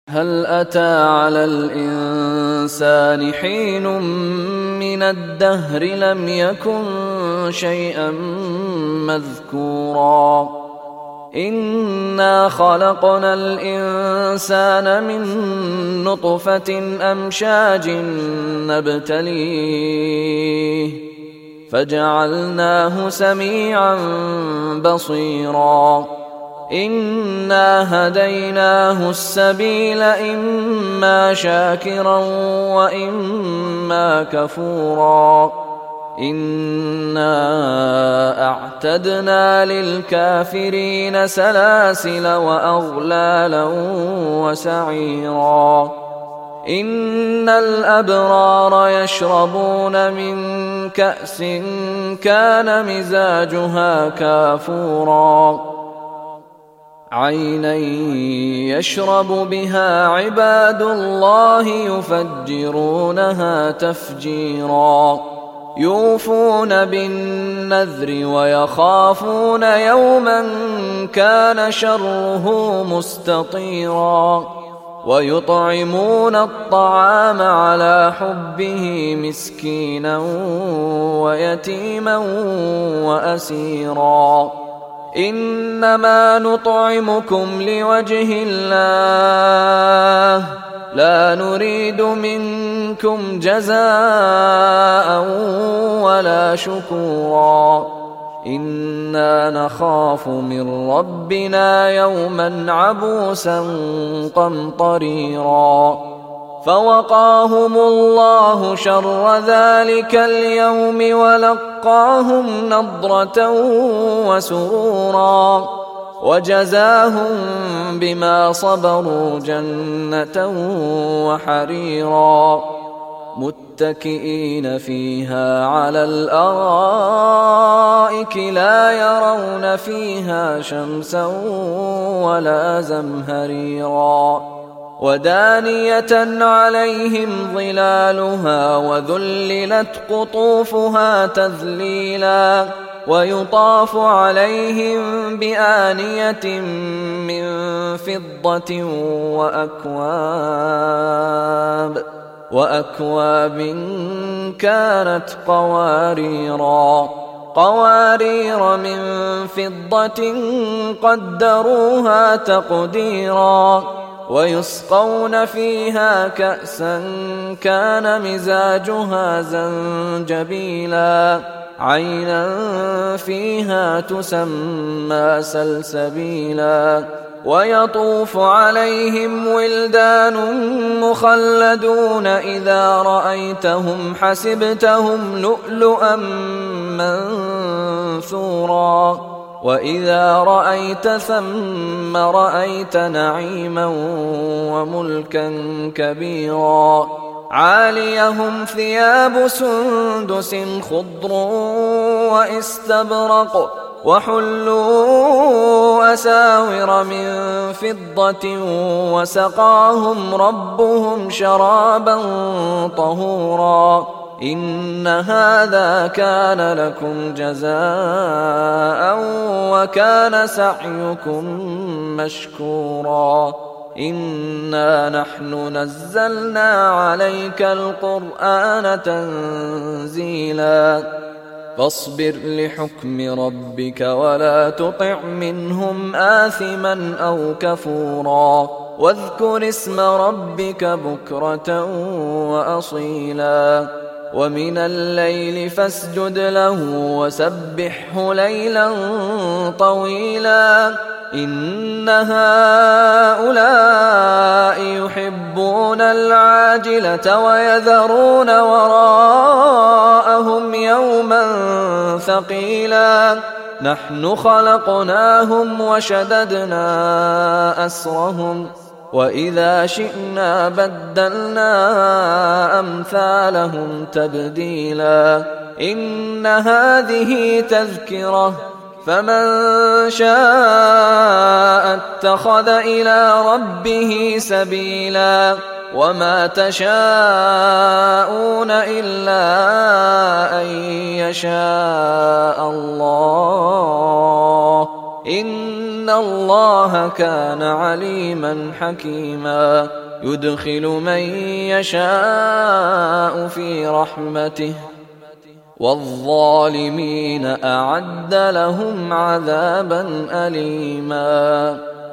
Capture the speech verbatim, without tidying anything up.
هل أتى على الإنسان حين من الدهر لم يكن شيئا مذكورا إنا خلقنا الإنسان من نطفة أمشاج نبتليه فجعلناه سميعا بصيرا إنا هديناه السبيل إما شاكرا وإما كفورا إنا أعتدنا للكافرين سلاسل وأغلالا وسعيرا إن الأبرار يشربون من كأس كان مزاجها كافورا عينا يشرب بها عباد الله يفجرونها تفجيرا يوفون بالنذر ويخافون يوما كان شره مستطيرا ويطعمون الطعام على حبه مسكينا ويتيما وأسيرا إنما نطعمكم لوجه الله لا نريد منكم جزاء ولا شكورا إنا نخاف من ربنا يوما عبوسا قمطريرا فوقاهم الله شر ذلك اليوم ولقاهم نضرة وسرورا وجزاهم بما صبروا جنة وحريرا متكئين فيها على الأرائك لا يرون فيها شمسا ولا زمهريرا ودانية عليهم ظلالها وذللت قطوفها تذليلا ويطاف عليهم بآنية من فضة وأكواب وأكواب كانت قواريرا قوارير من فضة قدروها تقديرا ويسقون فيها كأسا كان مزاجها زنجبيلا عينا فيها تسمى سلسبيلا ويطوف عليهم ولدان مخلدون إذا رأيتهم حسبتهم لؤلؤا منثورا وإذا رأيت ثم رأيت نعيما وملكا كبيرا عاليهم ثياب سندس خضر واستبرق وحلوا أساور من فضة وسقاهم ربهم شرابا طهورا إن هذا كان لكم جزاء وكان سعيكم مشكورا إنا نحن نزلنا عليك القرآن تنزيلا فاصبر لحكم ربك ولا تطع منهم آثما أو كفورا واذكر اسم ربك بكرة وأصيلا ومن الليل فاسجد له وسبحه ليلا طويلا إن هؤلاء يحبون العاجلة ويذرون وراءهم يوما ثقيلا نحن خلقناهم وشددنا أسرهم وإذا شئنا بدلنا أمثالهم تبديلا إن هذه تذكرة فمن شاء اتخذ إلى ربه سبيلا وما تشاءون إلا أن يشاء الله إن الله كان عليما حكيما يدخل من يشاء في رحمته والظالمين أعد لهم عذابا أليما.